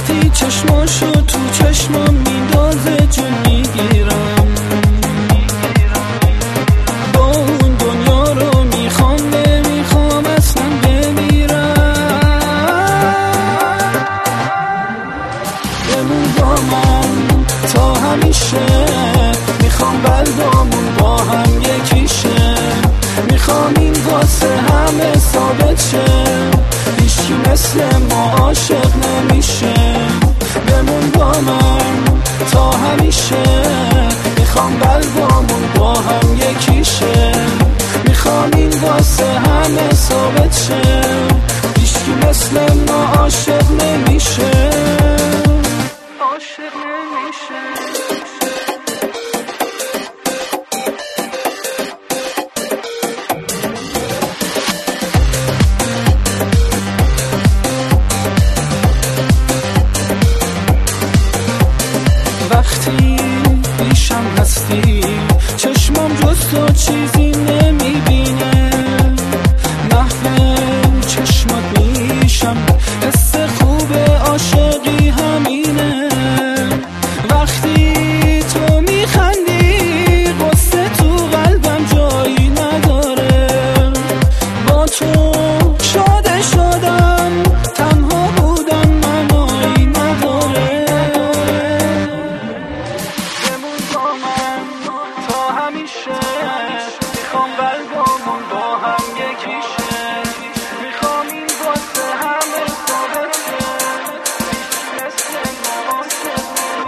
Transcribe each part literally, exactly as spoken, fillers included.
وقتی چشماشو تو چشمام میندازه جون میگیرم، با اون دنیا رو میخوام نمیخوام اصلا بمیرم. بمون با من تا همیشه، میخوام قلبامون با هم یکیشه، میخوام این واسه همه ثابت شه، هیچکی مثل ما عاشق نمیشه. بمون با من تا همیشه، میخوام قلبامون با هم یکیشه، میخوام این واسه همه ثابت شه، هیچکی مثل ما عاشق نمیشه، عاشق نمیشه. وقتی پیشم هستی چشمام جز تو چیزی نمیبینه، محو چشمات میشم، حس خوب عاشقی همینه. وقتی تو میخندی قصه تو قلبم جایی نداره، با تو شاده شدم، تنها بودن معنایی نداره. میخوام قلبامون با هم یکیشه، میخوام این واسه همه ثابت شه.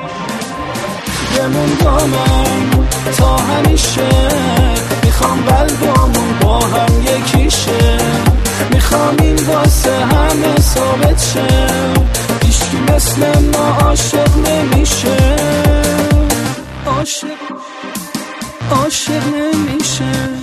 بمون با من تا همیشه، میخوام قلبامون با هم یکیشه، میخوام این واسه همه ثابت شه، هیچکی مثل ما عاشق نمیشه، عاشق عاشق نمیشه.